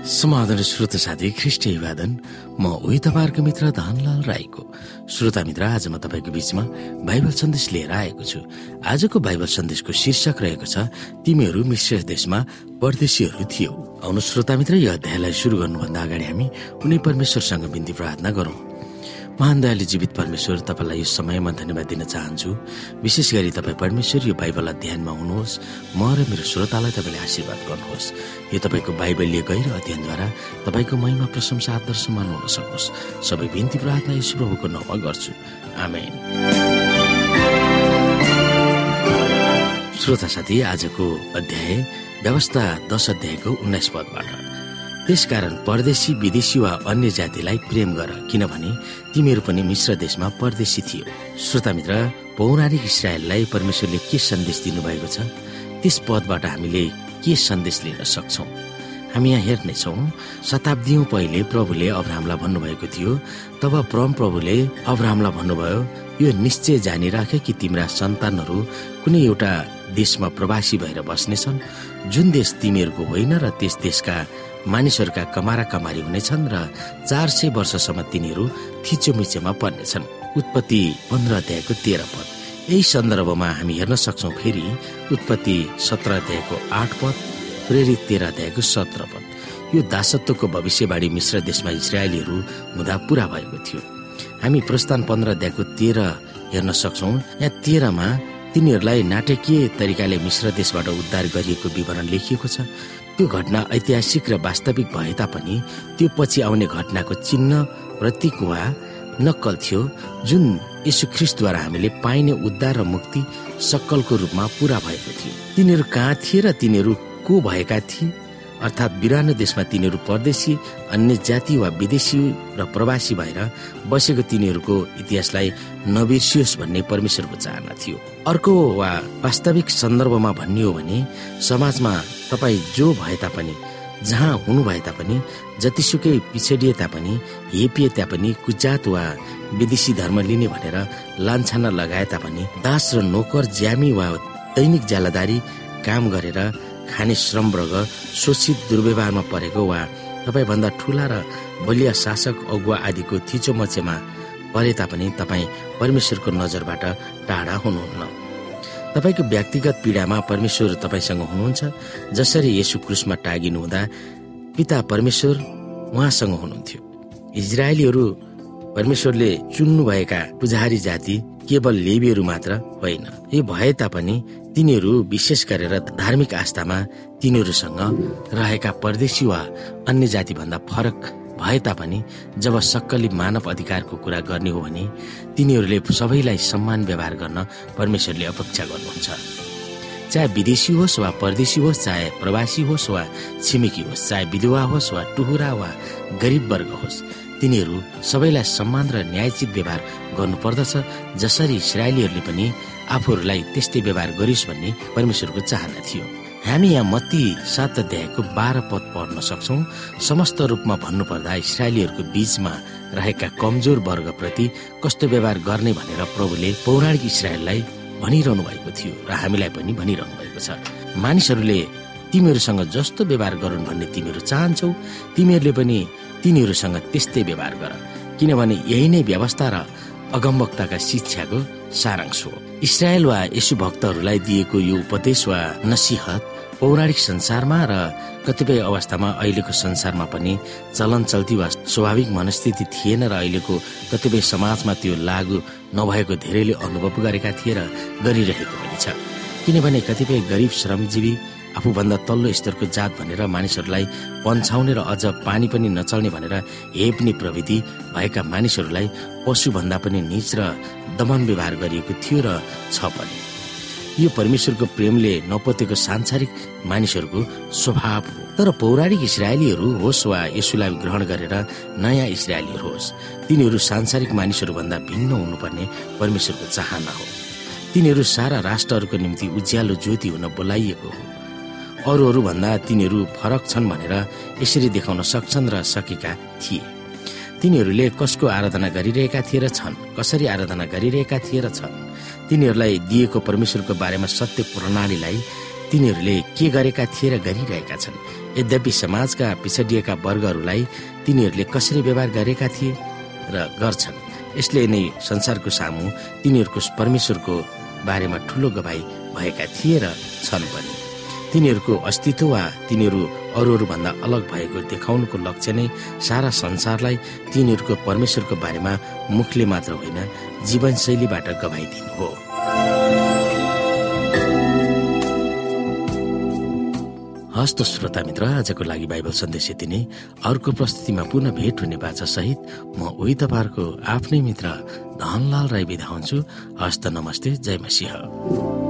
समाधान श्रोता साथी ख्रिस्ट अभिवादन। म उही तपाईहरुको मित्र धनलाल राईको। श्रोता मित्र, आज म तपाईको बीचमा बाइबल सन्देश लिएर आएको छु। आजको बाइबल सन्देशको शीर्षक रहेको छ, तिमीहरू मिश्र देशमा परदेशीहरू थियौ। आउनु श्रोता मित्र, यो अध्यायलाई सुरु गर्नुभन्दा अगाडि हामी कुनै परमेश्वरसँग बिन्ती प्रार्थना गरौँ। महान दयालु जीवित परमेश्वर, तपाईलाई यो समयमा धन्यवाद दिन चाहन्छु। विशेष गरी तपाईँ परमेश्वर यो बाइबल अध्ययनमा हुनुहोस्। म र मेरो श्रोतालाई तपाईले आशीर्वाद गर्नुहोस्। यो तपाईको बाइबलीय गहिरो अध्ययनद्वारा तपाईको महिमा प्रशंसा आदर सम्मान हुन सकोस्। सबै बिन्ती प्रार्थना येशू प्रभुको नाममा गर्छु, आमेन। श्रोता साथी, आजको अध्याय व्यवस्था 10 अध्यायको 19 पदबाट, त्यसकारण परदेशी विदेशी वा अन्य जातिलाई प्रेम गर, किनभने तिमीहरू पनि मिश्र देशमा परदेशी थियो। श्रोता मित्र, पौराणिक इस्राएललाई परमेश्वरले के सन्देश दिनुभएको छ, त्यस पदबाट हामीले के सन्देश लिन सक्छौं? हामी यहाँ हेर्नेछौँ, शताब्दीौं पहिले प्रभुले अब्राहमलाई भन्नुभएको थियो। तब परमप्रभुले अब्राहमलाई भन्नुभयो, यो निश्चय जानिराखे कि तिम्रा सन्तानहरू कुनै एउटा देशमा प्रवासी भएर बस्नेछन्, जुन देश तिमीहरूको होइन, र त्यस देशका मानिसहरूका कमारा कमारी हुनेछन् र 400 वर्षसम्म तिनीहरू थिचोमिचोमा पर्नेछन्। उत्पत्ति 15 अध्यायको 13 पद। यही सन्दर्भमा हामी हेर्न सक्छौं फेरि उत्पत्ति 17 अध्यायको 8 पद, प्रेरित 13 अध्यायको 17 पद। यो दासत्वको भविष्यवाणी मिश्र देशमा इजरायलीहरू हुँदा पूरा भएको थियो। हामी प्रस्थान 15 अध्यायको 13 हेर्न सक्छौं। यहाँ 13 मा तिनीहरूलाई नाटकीय तरिकाले मिश्र देशबाट उद्धार गरिएको विवरण लेखिएको छ। त्यो घटना ऐतिहासिक र वास्तविक भए तापनि त्यो पछि आउने घटनाको चिन्ह, प्रतीक वा नक्कल थियो, जुन यीशु ख्रीष्टद्वारा हामीले पाइने उद्धार र मुक्ति सक्कलको रूपमा पूरा भएको थियो। तिनीहरू कहाँ थिए र तिनीहरू को भएका थिए? अर्थात् बिरानो देशमा तिनीहरू परदेशी, अन्य जाति वा विदेशी र प्रवासी भएर बसेको तिनीहरूको इतिहासलाई नबिर्सियोस् भन्ने परमेश्वरको चाहना थियो। अर्को वा वास्तविक सन्दर्भमा भन्ने हो भने, समाजमा तपाईँ जो भए तापनि, जहाँ हुनु भए तापनि, जतिसुकै पिछडिए तापनि, हेपिए तापनि, कुजात वा विदेशी धर्म लिने भनेर लान्छाना लगाए तापनि, दास र नोकर, ज्यामी वा दैनिक ज्यालादारी काम गरेर खाने श्रमवर्ग, शोषित दुर्व्यवहारमा परेको वा तपाईभन्दा ठूला र बलिया शासक, अगुवा आदिको थिचोमचेमा परे तापनि तपाईँ परमेश्वरको नजरबाट टाढा हुनुहुन्न। तपाईको व्यक्तिगत पीडामा परमेश्वर तपाईसँग हुनुहुन्छ। जसरी येशू क्रुसमा टागिनु हुँदा पिता परमेश्वर उहाँसँग हुनुहुन्थ्यो। इजरायलीहरू परमेश्वरले चुन्नुभएका पुजारी जाति केवल लेवीहरू मात्र होइन। यो भए तापनि तिनीहरू विशेष गरेर धार्मिक आस्थामा तिनीहरूसँग रहेका परदेशी वा अन्य जाति भन्दा फरक भए तापनि, जब सक्कली मानव अधिकारको कुरा गर्ने हो भने तिनीहरूले सबैलाई सम्मान व्यवहार गर्न परमेश्वरले अपेक्षा गर्नुहुन्छ। चाहे विदेशी होस् वा परदेशी होस्, चाहे प्रवासी होस् वा छिमेकी होस्, चाहे विधवा होस् वा टुहुरा वा गरीब वर्ग होस्, तिनीहरू सबैलाई सम्मान र न्यायोचित व्यवहार गर्नुपर्दछ। जसरी इस्राएलीहरूले पनि आफूहरूलाई त्यस्तै व्यवहार गरिस् भन्ने परमेश्वरको चाहना थियो। हामी यहाँ मत्ती 7 अध्यायको 12 पद पढ्न सक्छौं। समस्त रूपमा भन्नुपर्दा इस्राएलीहरूको बीचमा रहेका कमजोर वर्गप्रति कस्तो व्यवहार गर्ने भनेर प्रभुले पौराणिक इस्राएललाई भनिरहनु भएको थियो र हामीलाई पनि भनिरहनु भएको छ। मानिसहरूले तिमीहरूसँग जस्तो व्यवहार गरून् भन्ने तिमीहरू चाहन्छौ, तिमीहरूले पनि तिनीहरूसँग त्यस्तै व्यवहार गर, किनभने यही नै व्यवस्था र अगमवक्ताका शिक्षाको सारांश हो। इस्राएल वा येशू भक्तहरूलाई दिएको यो उपदेश वा नसीहत पौराणिक संसारमा र कतिपय अवस्थामा अहिलेको संसारमा पनि चलन चल्ती वा स्वाभाविक मनस्थिति थिएन र अहिलेको कतिपय समाजमा त्यो लागू नभएको धेरैले अनुभव गरेका थिए र गरिरहेको पनि छ। किनभने कतिपय गरिब श्रमजीवी, आफूभन्दा तल्लो स्तरको जात भनेर मानिसहरूलाई पन्छाउने र अझ पानी पनि नचल्ने भनेर हेप्ने प्रवृत्ति भएका मानिसहरूलाई पशुभन्दा पनि नीच र दमन व्यवहार गरिएको थियो र छ पनि। यो परमेश्वरको प्रेमले नपोतेको सांसारिक मानिसहरूको स्वभाव हो। तर पौराणिक इस्राएलीहरू होस् वा येशूलाई ग्रहण गरेर नयाँ इस्राएलीहरू होस्, तिनीहरू सांसारिक मानिसहरूभन्दा भिन्न हुनुपर्ने परमेश्वरको चाहना हो। तिनीहरू सारा राष्ट्रहरूको निम्ति उज्यालो ज्योति हुन बोलाइएको हो। अरूहरू भन्दा तिनीहरू फरक छन् भनेर यसरी देखाउन सक्छन् र सकेका थिए। तिनीहरूले कसको आराधना गरिरहेका थिए र छन्, कसरी आराधना गरिरहेका थिए र छन्। तिनीहरूलाई दिएको परमेश्वरको बारेमा सत्य प्रणालीलाई तिनीहरूले के गरेका थिए र गरिरहेका छन्। यद्यपि समाजका पिछडिएका वर्गहरूलाई तिनीहरूले कसरी व्यवहार गरेका थिए र गर्छन्, यसले नै संसारको सामु तिनीहरूको परमेश्वरको बारेमा ठूलो गवाही भएका थिए र छन् पनि। तिनीहरूको अस्तित्व वा तिनीहरू अरूहरूभन्दा अलग भएको देखाउनुको लक्ष्य नै सारा संसारलाई तिनीहरूको परमेश्वरको बारेमा मुखले मात्र होइन, जीवनशैलीबाट गवाही दिनु हो। हस्त श्रोता मित्र, आजको लागि बाइबल सन्देश यति नै। अर्को प्रस्तुतिमा पुनः भेट हुने बाचा सहित म उही तपाईहरुको आफ्नै मित्र धनलाल राई बिदा हुन्छु। हस्त नमस्ते, जय मसीह।